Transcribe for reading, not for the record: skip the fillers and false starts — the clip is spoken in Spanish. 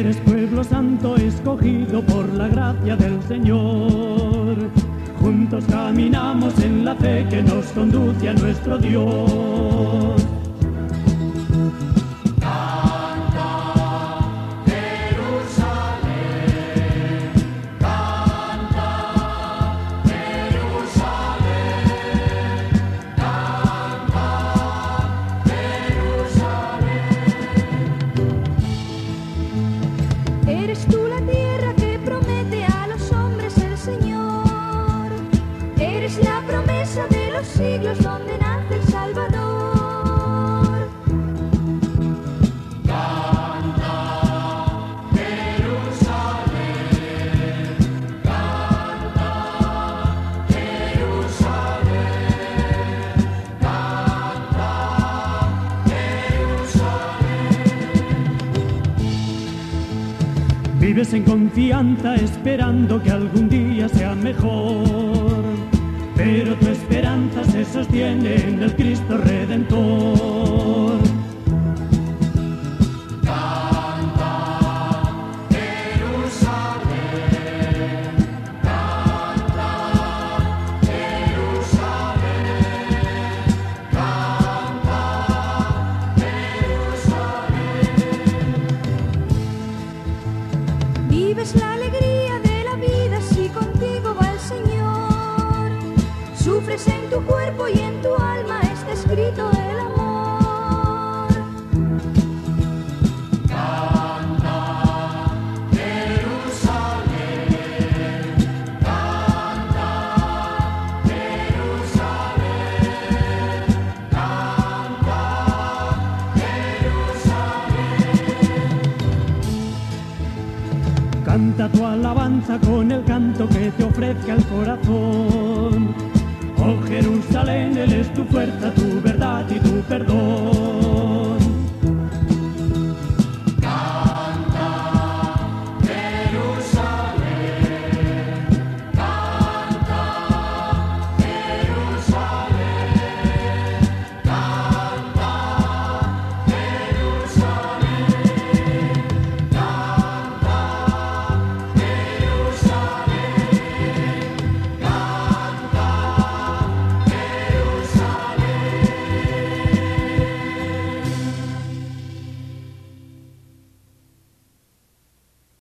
Eres pueblo santo escogido por la gracia del Señor. Juntos caminamos en la fe que nos conduce a nuestro Dios. Eres tú la tierra que promete a los hombres el Señor. Eres la promesa de los siglos donde nace el Salvador. Canta, Jerusalén. Canta, Jerusalén. Canta, Jerusalén. Vives en confianza esperando que algún día sea mejor, pero tu esperanza se sostiene en el Cristo Redentor. Canta, Jerusalén. Canta, Jerusalén. Canta, Jerusalén. Vives la alegría de la vida si contigo va el Señor. Sufres en tu cuerpo y en tu alma está escrito el amor. Canta, Jerusalén. Canta, Jerusalén. Canta, Jerusalén. Canta tu alabanza con el canto que te ofrezca el corazón. Oh Jerusalén, Él es tu fuerza, tu verdad y tu perdón.